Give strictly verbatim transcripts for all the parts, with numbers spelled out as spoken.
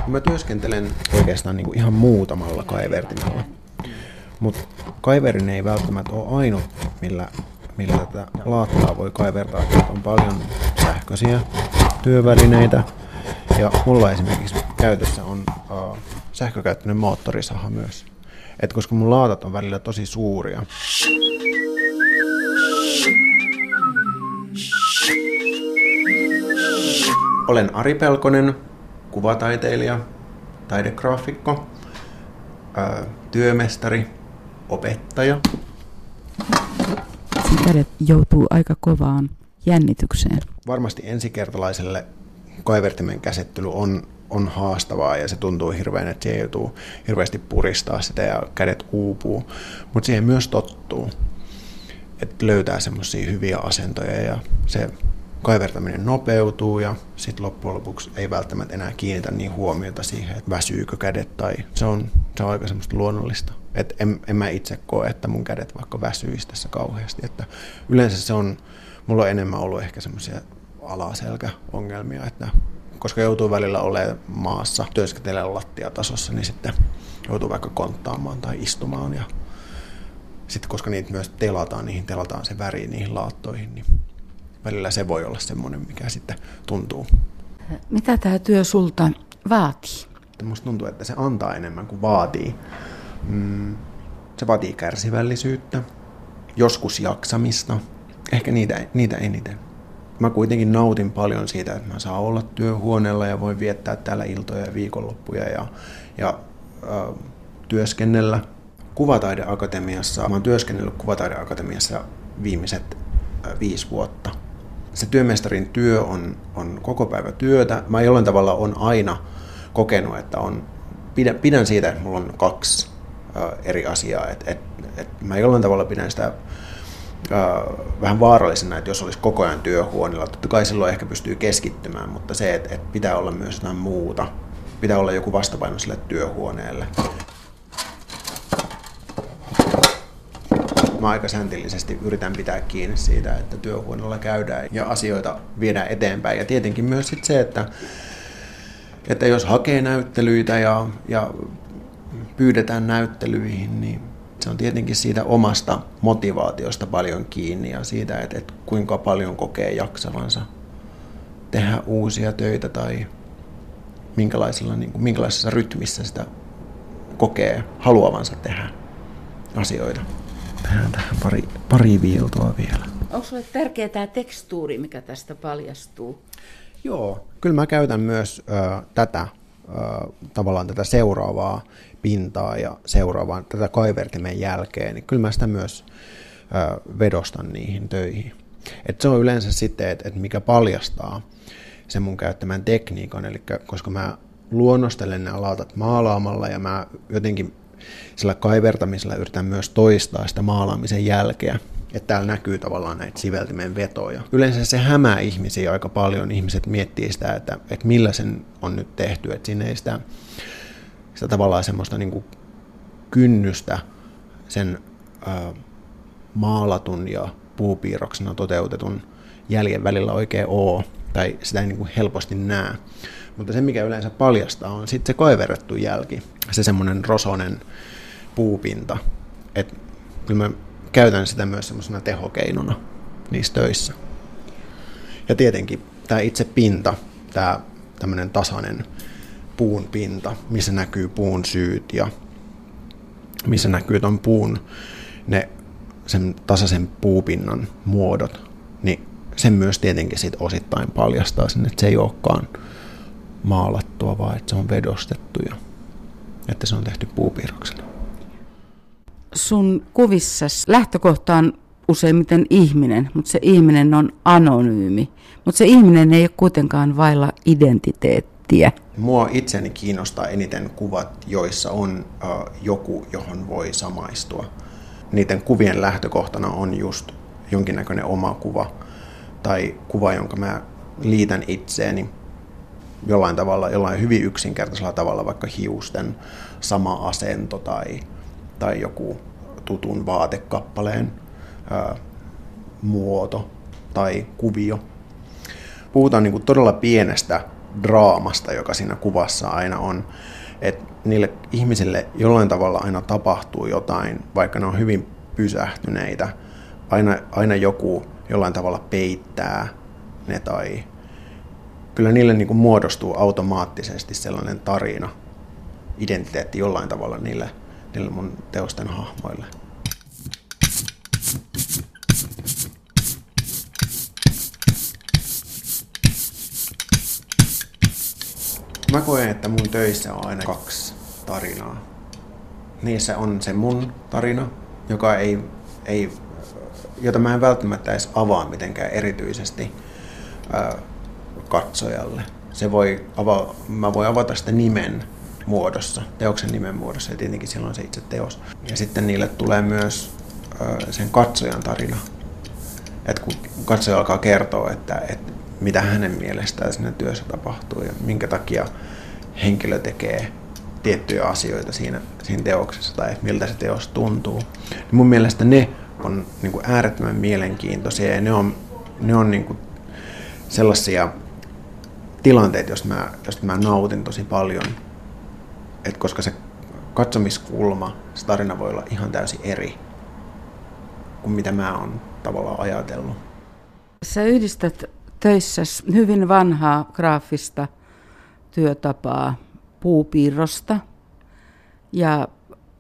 Mä työskentelen oikeastaan niin kuin ihan muutamalla kaivertimella, mutta kaiverin ei välttämättä ole ainut, millä, millä tätä laattaa voi kaivertaa. On paljon sähköisiä työvälineitä ja mulla esimerkiksi käytössä on uh, sähkökäyttöinen moottorisaha myös. Et koska mun laatat on välillä tosi suuria. Olen Ari Pelkonen, kuvataiteilija, taidegraafikko, ää, työmestari, opettaja. Sun kädet joutuu aika kovaan jännitykseen. Varmasti ensikertalaiselle kaivertimen käsittely on, on haastavaa ja se tuntuu hirveän, että siihen joutuu hirveästi puristaa sitä ja kädet uupuu. Mutta siihen myös tottuu, että löytää semmoisia hyviä asentoja ja se kaivertaminen nopeutuu ja sitten loppujen lopuksi ei välttämättä enää kiinnitä niin huomiota siihen, että väsyykö kädet tai se on, se on aika semmoista luonnollista. Et en, en mä itse koe, että mun kädet vaikka väsyisi tässä kauheasti. Että yleensä se on, mulla on enemmän ollut ehkä semmoisia alaselkäongelmia, että koska joutuu välillä olemaan maassa, työskentelemään lattiatasossa, niin sitten joutuu vaikka konttaamaan tai istumaan ja sitten koska niitä myös telataan, niihin telataan se väri niihin laattoihin, niin välillä se voi olla semmoinen, mikä sitten tuntuu. Mitä tämä työ sulta vaatii? Musta tuntuu, että se antaa enemmän kuin vaatii. Mm, se vaatii kärsivällisyyttä, joskus jaksamista, ehkä niitä, niitä eniten. Mä kuitenkin nautin paljon siitä, että mä saan olla työhuoneella ja voin viettää täällä iltoja ja viikonloppuja ja, ja äh, työskennellä Kuvataideakatemiassa. Mä oon työskennellyt Kuvataideakatemiassa viimeiset äh, viisi vuotta. Se työmestarin työ on, on koko päivä työtä. Mä jollain tavalla on aina kokenut, että on, pidän, pidän siitä, että mulla on kaksi äh, eri asiaa. Et, et, et mä jollain tavalla pidän sitä äh, vähän vaarallisena, että jos olisi koko ajan työhuoneella, totta kai silloin ehkä pystyy keskittymään, mutta se, että et pitää olla myös jotain muuta. Pitää olla joku vastapaino sille työhuoneelle. Mä aika säntillisesti yritän pitää kiinni siitä, että työhuoneella käydään ja asioita viedään eteenpäin. Ja tietenkin myös sit se, että, että jos hakee näyttelyitä ja, ja pyydetään näyttelyihin, niin se on tietenkin siitä omasta motivaatiosta paljon kiinni ja siitä, että, että kuinka paljon kokee jaksavansa tehdä uusia töitä tai minkälaisella, niin kuin, minkälaisessa rytmissä sitä kokee haluavansa tehdä asioita. Tehdään tähän pari, pari viiltoa vielä. Onko sinulle tärkeä tämä tekstuuri, mikä tästä paljastuu? Joo, kyllä mä käytän myös ö, tätä, ö, tavallaan tätä seuraavaa pintaa ja seuraavaa tätä kaivertimen jälkeen, niin kyllä mä sitä myös ö, vedostan niihin töihin. Et se on yleensä sitten, että et mikä paljastaa sen mun käyttämän tekniikan, eli koska mä luonnostelen nämä laatat maalaamalla ja mä jotenkin sillä kaivertamisella yritän myös toistaa sitä maalaamisen jälkeä, että täällä näkyy tavallaan näitä siveltimen vetoja. Yleensä se hämää ihmisiä aika paljon, ihmiset miettii sitä, että, että millä sen on nyt tehty, että siinä ei sitä, sitä tavallaan semmoista niin kuin kynnystä sen ää, maalatun ja puupiirroksena toteutetun jäljen välillä oikein ole, tai sitä ei niin kuin helposti näe. Mutta se, mikä yleensä paljastaa, on sitten se kaiverrettu jälki, se semmoinen rosoinen puupinta. Et kyllä mä käytän sitä myös semmoisena tehokeinona niissä töissä. Ja tietenkin tämä itse pinta, tämä tämmöinen tasainen puun pinta, missä näkyy puun syyt ja missä näkyy ton puun ne sen tasaisen puupinnan muodot, niin sen myös tietenkin sit osittain paljastaa sen, että se ei olekaan maalattua, vaan että se on vedostettu ja että se on tehty puupiirroksena. Sun kuvissas lähtökohta on useimmiten ihminen, mutta se ihminen on anonyymi. Mutta se ihminen ei ole kuitenkaan vailla identiteettiä. Mua itseni kiinnostaa eniten kuvat, joissa on uh, joku, johon voi samaistua. Niiden kuvien lähtökohtana on just jonkinnäköinen oma kuva tai kuva, jonka mä liitän itseeni jollain tavalla, jollain hyvin yksinkertaisella tavalla, vaikka hiusten sama asento tai, tai joku tutun vaatekappaleen ää, muoto tai kuvio. Puhutaan niin kuin todella pienestä draamasta, joka siinä kuvassa aina on. Että niille ihmisille jollain tavalla aina tapahtuu jotain, vaikka ne on hyvin pysähtyneitä. Aina, aina joku jollain tavalla peittää ne tai kyllä niille niin kuin muodostuu automaattisesti sellainen tarina, identiteetti jollain tavalla niille, niille mun teosten hahmoille. Mä koen, että mun töissä on aina kaksi tarinaa. Niissä on se mun tarina, joka ei, ei, jota mä en välttämättä edes avaa mitenkään erityisesti ää, katsojalle. Se voi ava, mä voin avata sitä nimen muodossa, teoksen nimen muodossa, ja tietenkin silloin se itse teos. Ja sitten niille tulee myös ää, sen katsojan tarina. Et kun katsoja alkaa kertoa, että, että mitä hänen mielestään siinä työssä tapahtuu ja minkä takia henkilö tekee tiettyjä asioita siinä, siinä teoksessa tai miltä se teos tuntuu. Niin mun mielestä ne on niin kuin äärettömän mielenkiintoisia ja ne on, ne on niin kuin sellaisia tilanteita, joista mä, joista mä nautin tosi paljon. Et koska se katsomiskulma, se tarina voi olla ihan täysin eri kuin mitä mä oon tavallaan ajatellut. Sä yhdistät töissä hyvin vanhaa graafista työtapaa, puupiirrosta ja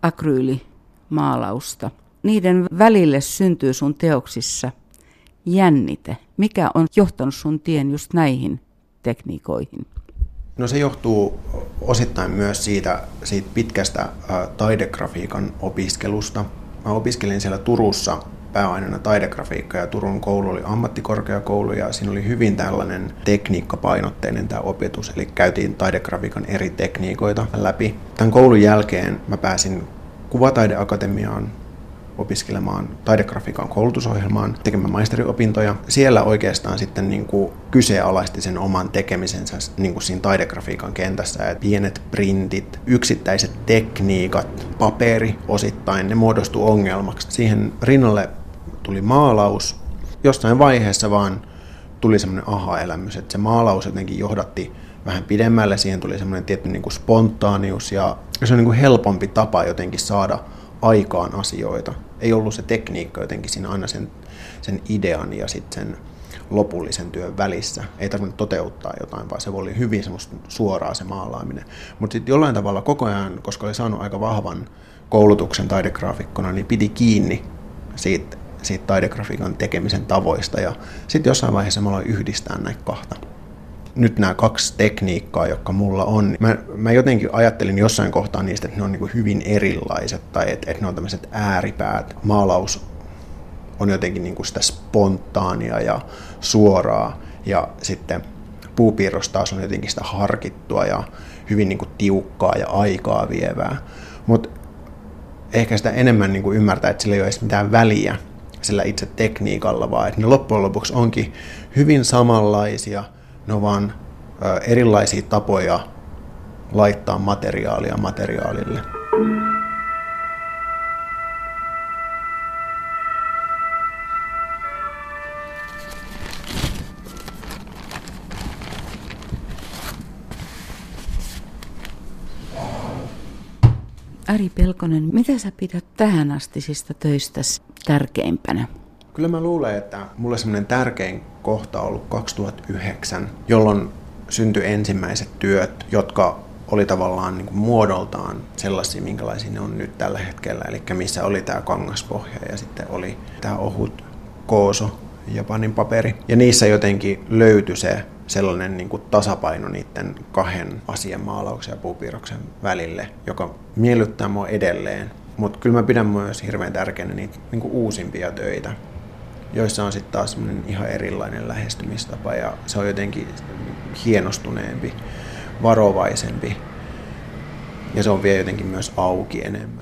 akryylimaalausta. Niiden välille syntyy sun teoksissa jännite. Mikä on johtanut sun tien just näihin tekniikoihin? No se johtuu osittain myös siitä, siitä pitkästä ä, taidegrafiikan opiskelusta. Mä opiskelin siellä Turussa pääaineena taidegrafiikka ja Turun koulu oli ammattikorkeakoulu ja siinä oli hyvin tällainen tekniikkapainotteinen tämä opetus, eli käytiin taidegrafiikan eri tekniikoita läpi. Tämän koulun jälkeen mä pääsin Kuvataideakatemiaan opiskelemaan taidegrafiikan koulutusohjelmaan, tekemään maisteriopintoja. Siellä oikeastaan sitten niin kuin kyseenalaisti sen oman tekemisensä niin kuin siinä taidegrafiikan kentässä. Et pienet printit, yksittäiset tekniikat, paperi osittain, ne muodostuu ongelmaksi. Siihen rinnalle tuli maalaus. Jossain vaiheessa vaan tuli semmoinen aha-elämys, että se maalaus jotenkin johdatti vähän pidemmälle. Siihen tuli semmoinen tietty niin kuin spontaanius ja se on niin kuin helpompi tapa jotenkin saada aikaan asioita. Ei ollut se tekniikka jotenkin siinä aina sen, sen idean ja sitten sen lopullisen työn välissä. Ei tarvinnut toteuttaa jotain, vaan se oli hyvin semmoista suoraa se maalaaminen. Mutta sitten jollain tavalla koko ajan, koska oli saanut aika vahvan koulutuksen taidegraafikkona, niin piti kiinni siitä, siitä taidegrafiikan tekemisen tavoista. Ja sitten jossain vaiheessa mä aloin yhdistää näitä kahta. Nyt nämä kaksi tekniikkaa, jotka mulla on, mä, mä jotenkin ajattelin jossain kohtaa niistä, että ne on niin kuin hyvin erilaiset tai että, että ne on tämmöiset ääripäät. Maalaus on jotenkin niin kuin sitä spontaania ja suoraa ja sitten puupiirros taas on jotenkin sitä harkittua ja hyvin niin kuin tiukkaa ja aikaa vievää. Mutta ehkä sitä enemmän niin kuin ymmärtää, että sillä ei ole edes mitään väliä sillä itse tekniikalla, vaan että ne loppujen lopuksi onkin hyvin samanlaisia. Ne on vaan erilaisia tapoja laittaa materiaalia materiaalille. Ari Pelkonen, mitä sä pidät tähän astisista töistäsi tärkeimpänä? Kyllä mä luulen, että mulle semmoinen tärkein kohta on ollut kaksituhattayhdeksän, jolloin syntyi ensimmäiset työt, jotka oli tavallaan niin kuin muodoltaan sellaisia, minkälaisia ne on nyt tällä hetkellä. Eli missä oli tämä kangaspohja ja sitten oli tämä ohut kooso, japanin paperi. Ja niissä jotenkin löytyi se sellainen niin kuin tasapaino niiden kahden asian, maalauksen ja puupiirroksen välille, joka miellyttää mua edelleen. Mutta kyllä mä pidän myös hirveän tärkeänä niitä niin kuin uusimpia töitä, joissa on sitten taas ihan erilainen lähestymistapa ja se on jotenkin hienostuneempi, varovaisempi ja se on vielä jotenkin myös auki enemmän.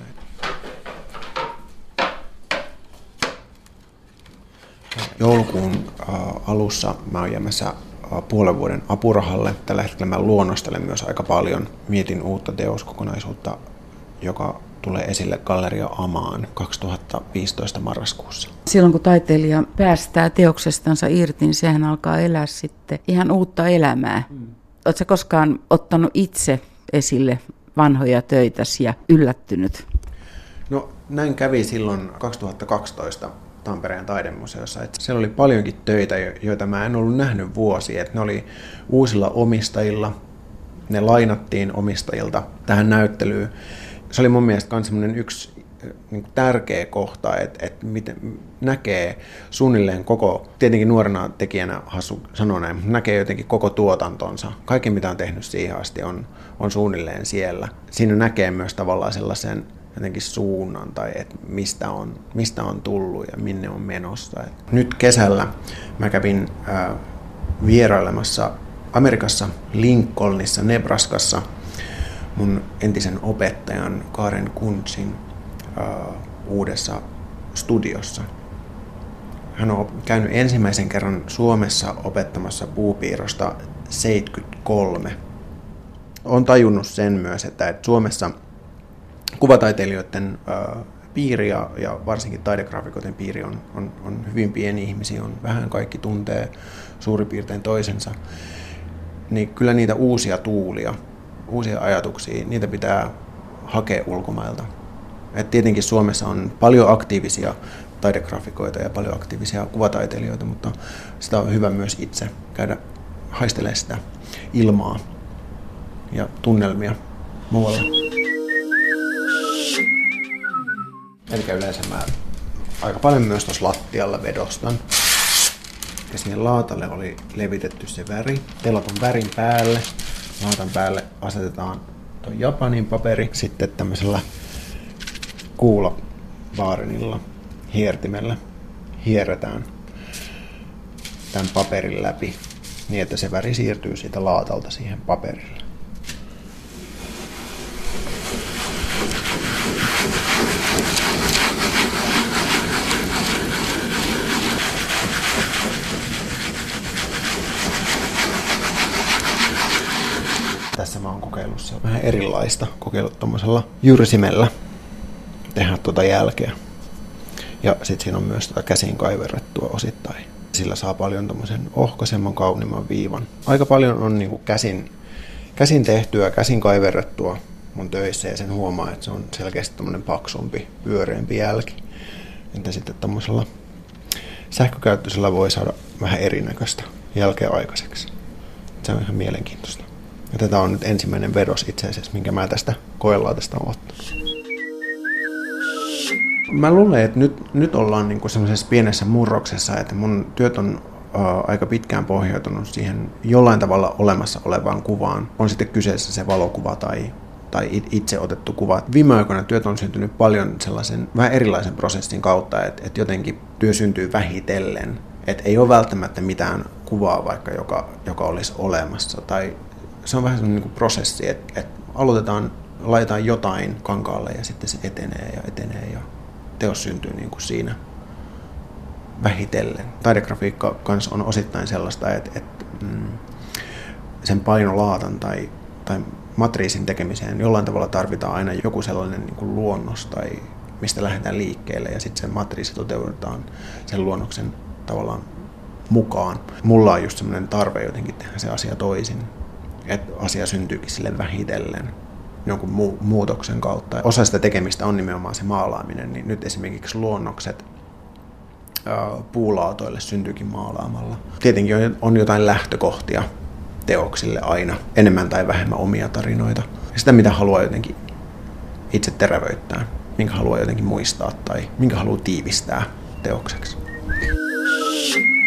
Joulukuun alussa mä oon jäämässä puolen vuoden apurahalle. Tällä hetkellä mä luonnostelen myös aika paljon. Mietin uutta teoskokonaisuutta, joka tulee esille Galleria Amaan kaksituhattaviisitoista marraskuussa. Silloin kun taiteilija päästää teoksestansa irti, niin sehän alkaa elää sitten ihan uutta elämää. Mm. Oletko koskaan ottanut itse esille vanhoja töitäsi ja yllättynyt? No näin kävi silloin kaksituhattakaksitoista Tampereen taidemuseossa. Että siellä oli paljonkin töitä, joita mä en ollut nähnyt vuosia. Että ne oli uusilla omistajilla, ne lainattiin omistajilta tähän näyttelyyn. Se oli mun mielestä myös semmoinen yksi niin kuin tärkeä kohta, että, että miten näkee suunnilleen koko, tietenkin nuorena tekijänä hassu sanoa näin, mutta näkee jotenkin koko tuotantonsa. Kaikki mitä on tehnyt siihen asti on, on suunnilleen siellä. Siinä näkee myös tavallaan sellaisen jotenkin suunnan tai että mistä on, mistä on tullut ja minne on menossa. Et nyt kesällä mä kävin äh, vierailemassa Amerikassa Lincolnissa, Nebraskassa mun entisen opettajan Karen Kuntzin uh, uudessa studiossa. Hän on käynyt ensimmäisen kerran Suomessa opettamassa puupiirrosta seitsemänkymmentäkolme. Olen tajunnut sen myös, että Suomessa kuvataiteilijoiden uh, piiri ja, ja varsinkin taidegraafikoiden piiri on, on, on hyvin pieni ihmisiä, on vähän kaikki tuntee suurin piirtein toisensa. Niin kyllä niitä uusia tuulia, uusia ajatuksia, niitä pitää hakea ulkomailta. Et tietenkin Suomessa on paljon aktiivisia taidegraafikoita ja paljon aktiivisia kuvataiteilijoita, mutta sitä on hyvä myös itse käydä haistelemaan sitä ilmaa ja tunnelmia muualla. Eli yleensä mä aika paljon myös tuossa lattialla vedostan. Ja siihen laatalle oli levitetty se väri. Telaton värin päälle. Laatan päälle asetetaan tuo Japanin paperi. Sitten tämmöisellä kuulavaarinilla hiertimellä hierretään tämän paperin läpi niin, että se väri siirtyy siitä laatalta siihen paperille. Tässä mä oon kokeillut vähän erilaista, kokeillut tommosella jyrsimellä tehdä tuota jälkeä. Ja sit siinä on myös tuota käsin kaiverrettua osittain. Sillä saa paljon tommosen ohkaisemman, kauniimman viivan. Aika paljon on niinku käsin, käsin tehtyä, käsin kaiverrettua mun töissä ja sen huomaa, että se on selkeästi tommonen paksumpi, pyöreämpi jälki. Entä sitten tommosella sähkökäyttöisellä voi saada vähän erinäköistä jälkeä aikaiseksi. Se on ihan mielenkiintoista. Ja tätä on nyt ensimmäinen vedos itse asiassa, minkä mä tästä koelaatesta olen ottanut. Mä luulen, että nyt, nyt ollaan niinku semmoisessa pienessä murroksessa, että mun työt on ä, aika pitkään pohjautunut siihen jollain tavalla olemassa olevaan kuvaan. On sitten kyseessä se valokuva tai, tai itse otettu kuva. Viime aikoina työt on syntynyt paljon sellaisen vähän erilaisen prosessin kautta, että, että jotenkin työ syntyy vähitellen. Että ei ole välttämättä mitään kuvaa vaikka, joka, joka olisi olemassa. Tai se on vähän sellainen niin kuin prosessi, että, että aloitetaan, laitetaan jotain kankaalle ja sitten se etenee ja etenee ja teos syntyy niin kuin siinä vähitellen. Taidegrafiikka kanssa on osittain sellaista, että, että mm, sen painolaatan tai, tai matriisin tekemiseen jollain tavalla tarvitaan aina joku sellainen niin kuin luonnos tai mistä lähdetään liikkeelle ja sitten se matriisi toteutetaan sen luonnoksen tavallaan mukaan. Mulla on just semmoinen tarve jotenkin tehdä se asia toisin, että asia syntyykin sille vähitellen jonkun mu- muutoksen kautta. Osa sitä tekemistä on nimenomaan se maalaaminen, niin nyt esimerkiksi luonnokset ää, puulaatoille syntyykin maalaamalla. Tietenkin on jotain lähtökohtia teoksille aina, enemmän tai vähemmän omia tarinoita. Ja sitä, mitä haluaa jotenkin itse terävöittää, minkä haluaa jotenkin muistaa tai minkä haluaa tiivistää teokseksi.